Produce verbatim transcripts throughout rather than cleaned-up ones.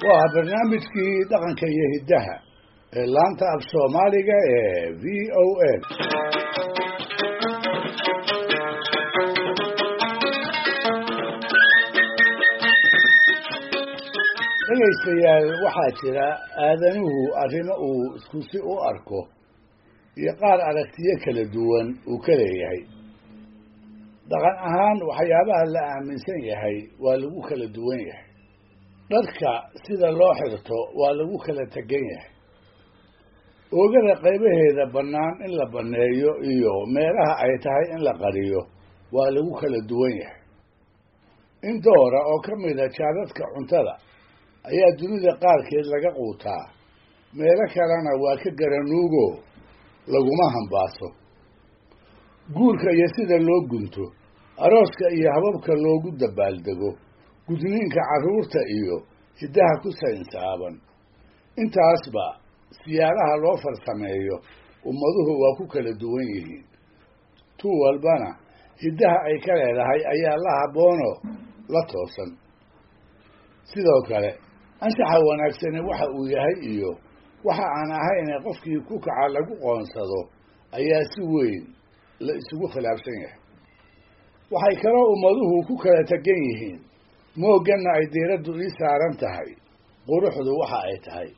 waa barnaamijkii dhaqanka iyo hiddaha ee laanta af soomaaliga ee v o a. dhegaystayaal, waxaa jira aadanuhu arrimo uu isku si u arko iyo qaar aragtiyo kala duwan uu ka leeyahay. dhaqan ahaan waxyaabaha la aaminsan yahay waa lagu kala duwan yahay. dharka sida loo xirto waa lagu kala tegan yahay. oogada qaybaheeda bannaan in la banneeyo iyo meelaha ay tahay in la qariyo waa lagu kala duwan yahay. in doora oo ka mida jaadadka cuntada ayaa dunida qaarkeed laga quutaa, meelo kalena waa ka garanuugo laguma hambaaso. guurka iyo sida loo gunto, arooska iyo hababka loogu dabaaldego, gudniinka carruurta iyo hiddaha ku saynsaaban, intaasba siyaalaha loo farsameeyo ummaduhu waa ku kala duwan yihiin. tu walbana hiddaha ay ka leedahay ayaa la habboonoo la toosan. sidoo kale anshaxa wanaagsani waxa uu yahay iyo waxa aan ahayn ee qofkii ku kaca lagu qoonsado ayaa si weyn la isugu khilaafsan yahay. waxay kaloo ummaduhu ku kala tegan yihiin moogganna ay diiraddu ii saaran tahay quruxdu waxa ay tahay.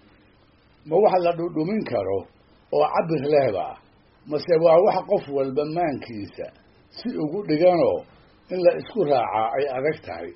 ma wax la dhudhumin karo oo cabir lehba, mase waa wax qof walba maankiisa si ugu dhiganoo in la isku raacaa ay adag tahay.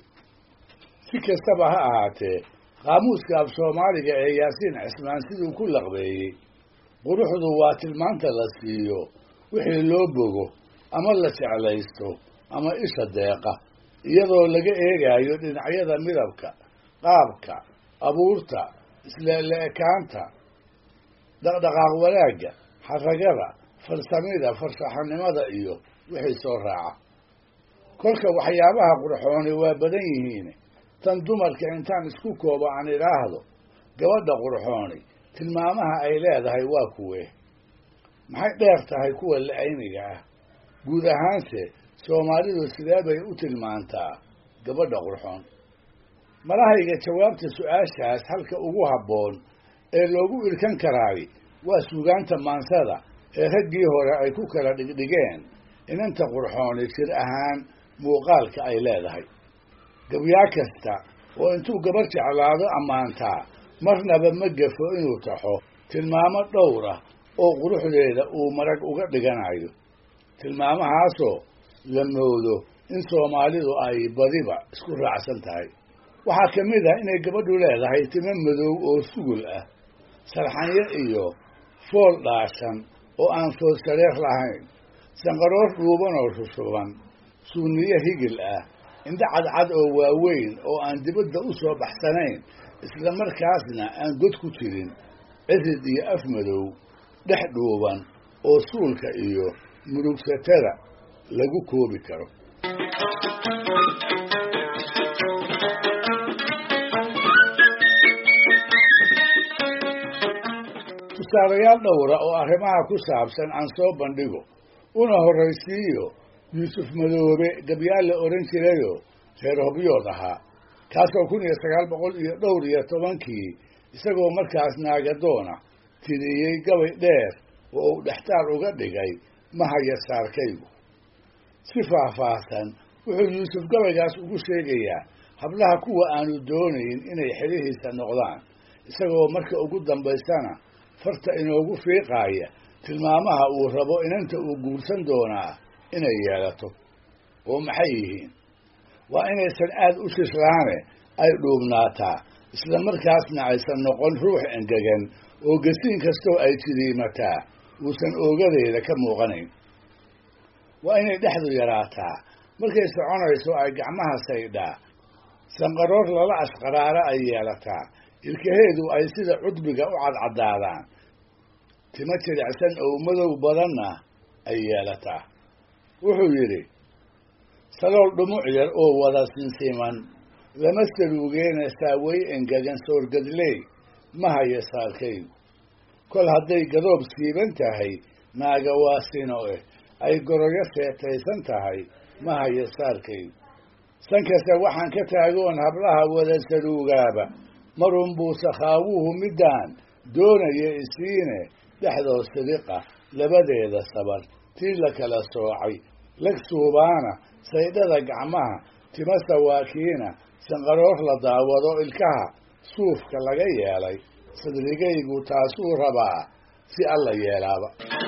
si kastaba ha ahaatee, qaamuuska af soomaaliga ee yaasiin cismaan siduu ku laqbeeyey, quruxdu waa tilmaanta la siiyo wixii loo bogo ama la jeclaysto ama isha deeqa, iyadoo laga eegaayo dhinacyada midabka, qaabka, abuurta, isleeleekaanta, dhaqdhaqaaq wanaagga, xaragada, farsamida, farshaxanimada iyo wixii soo raaca. kolka waxyaabaha qurxooni waa badan yihiin. tan dumarka intaan isku koobo aan idhaahdo, gabadha qurxooni tilmaamaha ay leedahay waa kuwee? maxay dheer tahay kuwa la-ayniga ah? guud ahaanse soomaalidu sidee bay u tilmaantaa gabadha qurxoon? malahayga jawaabta su-aashaas halka ugu habboon ee loogu irkan karaay waa suugaanta maansada ee raggii hore ay ku kala dhigdhigeen inanta qurxooni jir ahaan muuqaalka ay leedahay. gabyaa kasta oo intuu gabar jeclaado ammaantaa marnaba ma gafo inuu taxo tilmaamo dhowr ah oo quruxdeeda uu marag uga dhiganayo, tilmaamahaasoo la moodo in soomaalidu ay badiba isku raacsan tahay. waxaa ka mid ah inay gabadhu leedahay timo madow oo sugul ah, sarxanyo iyo fool dhaashan oo aan fool sareer lahayn, sanqaroor dhuuban oo shushuban, suuniyo higil ah, indho cadcad oo waaweyn oo aan dibadda u soo baxsanayn, isla markaasna aan god ku jirin, cirid iyo af madow, dhex dhuuban oo suulka iyo murugsatada lagu koobi karo. tusaalayaal dhowra oo arrimaha ku saabsan aan soo bandhigo, una horraysiiyo yuusuf madoobe, gabyaal la odhan jirayoo reer hobyood ahaa, kaasoo kun iyo sagaal boqol iyo dhowr iyo tobankii isagoo markaas naagadoona tiriyey gabay dheer oo uu dhextaal uga dhigay mahaya saarkaygu. si faahfaahsan wuxuu yuusuf gabaygaas ugu sheegayaa hablaha kuwa aanu doonayn inay xilihiisa noqdaan, isagoo marka ugu dambaysana farta inoogu fiiqaaya tilmaamaha uu rabo inanta uu guursan doonaa inay yeelato. oo maxay yihiin? waa inaysan aad u shislaane ay dhuubnaataa, isla markaasna aysan noqon ruux engegan oo gasiin kastoo ay jidiimataa uusan oogadeeda ka muuqanayn. waa inay dhexdu yaraataa, markay soconayso ay gacmaha saydhaa, sanqaroor lala ashqaraara ay yeelataa, ilkaheedu ay sida cudbiga u cadcadaadaan, timo jilicsan oo madow badanna ay yeelataa. wuxuu yidhi, salool dhumuc yar oo wada sinsiman, lama saluugeena saawey engegan soorgadley mahaya saarkaygu. kol hadday gadoob siiban tahay naaga waa sino eh, ay goroyo seetaysan tahay mahaya saarkaygu. sankasta waxaan ka taagoon hablaha wada saluugaaba marun buu sakhaawuhu middaan doonaya isiine dhexdood sidiqa labadeeda sabar tii la kala soocay lag suubaana saydhada gacmaha tima sawaakiina sanqaroor la daawado ilkaha suufka laga yeelay sadrigaygu taasuu rabaa si alla yeelaaba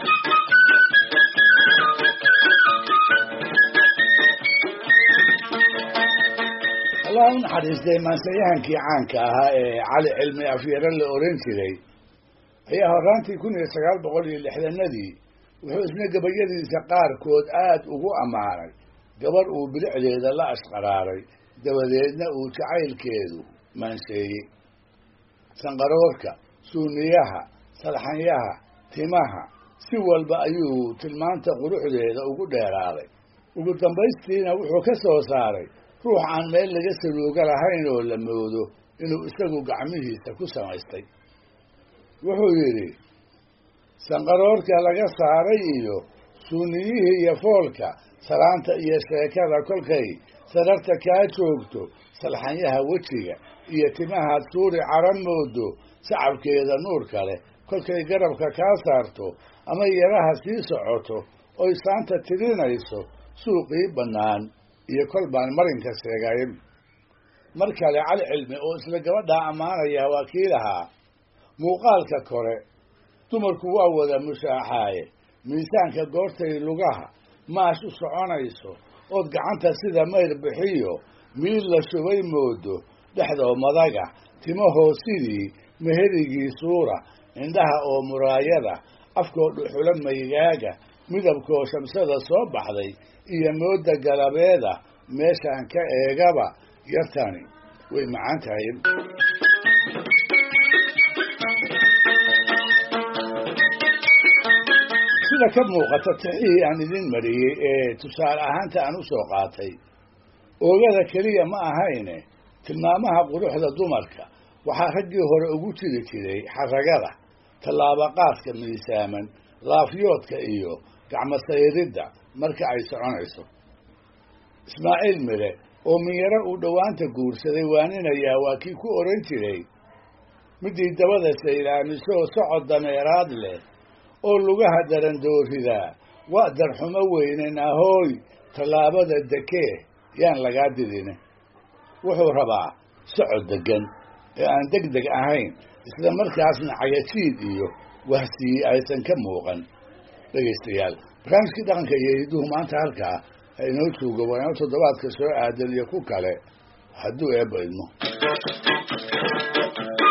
allah u naxariistay maansayahankii caanka ahaa ee cali cilmi afyare la oran jiray ayaa horraantii kun iyo sagaal boqol iyo lixdanadii wuxuu isna gabayadiisa qaarkood aad ugu ammaanay gabarh uu bilicdeeda la ashqaraaray dabadeedna uu jacaylkeedu maanseeyey sanqaroorka suuniyaha salxanyaha timaha si walba ayuu tilmaanta quruxdeeda ugu dheeraaday ugu dambaystiina wuxuu ka soo saaray ruux aan meel laga saluuga lahayn oo la moodo inuu isagu gacmihiisa ku samaystay wuxuu yidhi sanqaroorka laga saaray iyo suuniyihii iyo foolka salaanta iyo sheekada kolkay sararta kaa joogto salxanyaha wejiga iyo timahaad suuri caran moodo sacabkeeda nuur kale kolkay garabka kaa saarto ama yaraha sii socoto oy saanta tirinayso suuqii bannaan iyo kol baan marinka sheegayn mar kale cali cilmi oo isla gabadhaa ammaanaya waa kii lahaa muuqaalka kore dumarku waa wada mushaaxaaye miisaanka goortay lugaha maash u soconayso ood gacanta sida mayr bixiyo miid la shubay moodo dhexdoo madaga timahoo sidii meherigii suura indhaha oo muraayada afkoo dhuxula maygaaga midabkoo shamsada soo baxday iyo mooda galabeeda meeshaan ka eegaba yartani way macaan tahay sida ka muuqata tixihii aan idin mariyey ee tusaale ahaanta aan u soo qaatay oogada keliya ma ahayne tilmaamaha quruxda dumarka waxaa raggii hore ugu jiri jiray xaragada tallaabaqaadka miisaaman laafyoodka iyo gacmo sayridda marka ay soconayso ismaaciil mire oo minyaro uu dhowaanta guursaday waaninayaa waa kii ku oran jiray midii dabada saylaamisoo socod dameeraad leh oo lugaha darandooridaa waa darxumo weynen ahooy tallaabada dekee yaan lagaa didine wuxuu rabaa socod deggan ee aan deg deg ahayn isla markaasna cagajiid iyo wahsiyi aysan ka muuqan dhegaystayaal barnaamijkii dhaqanka iyo hidduhu maanta halkaa ha inoo joogo waa inoo toddobaadka soo aadan iyo ku kale hadduu eebba idmo